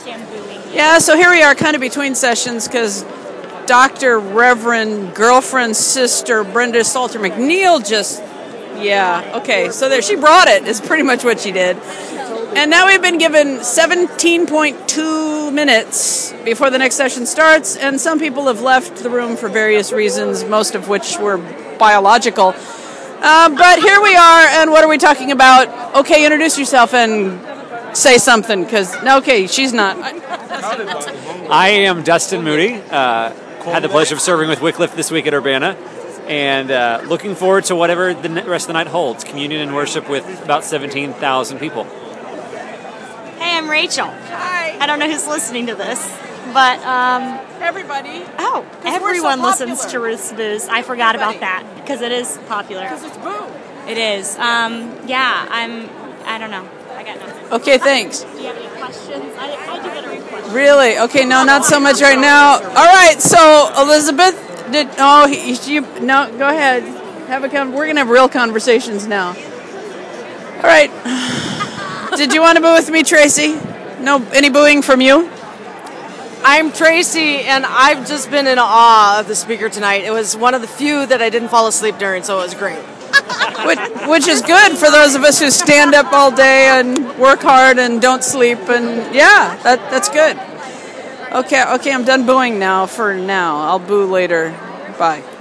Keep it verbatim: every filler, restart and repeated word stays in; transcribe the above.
Yeah, so here we are kind of between sessions because Doctor Reverend Girlfriend Sister Brenda Salter McNeil just, yeah, okay, so there, she brought it is pretty much what she did. And now we've been given seventeen point two minutes before the next session starts, and some people have left the room for various reasons, most of which were biological. Uh, but here we are, and what are we talking about? Okay, introduce yourself and say something, because, okay, she's not. I am Dustin Moody. Uh, had the pleasure of serving with Wycliffe this week at Urbana, and uh, looking forward to whatever the rest of the night holds. Communion and worship with about seventeen thousand people. Hey, I'm Rachel. Hi. I don't know who's listening to this, but um, Everybody. oh, everyone so listens to popular. Ruth's Booze. I forgot Everybody. about that because it is popular. Because it's boo. It is. Um, yeah, I'm. I don't know. I got nothing. Okay, thanks. Do you have any questions? I, I do get a question. Really? Okay, no, not so much right now. All right, so Elizabeth, did oh he, you no? Go ahead. Have a con- We're gonna have real conversations now. All right. Did you want to boo with me, Tracy? No, any booing from you? I'm Tracy, and I've just been in awe of the speaker tonight. It was one of the few that I didn't fall asleep during, so it was great. Which, which is good for those of us who stand up all day and work hard and don't sleep. And yeah, that that's good. Okay, okay, I'm done booing now for now. I'll boo later. Bye.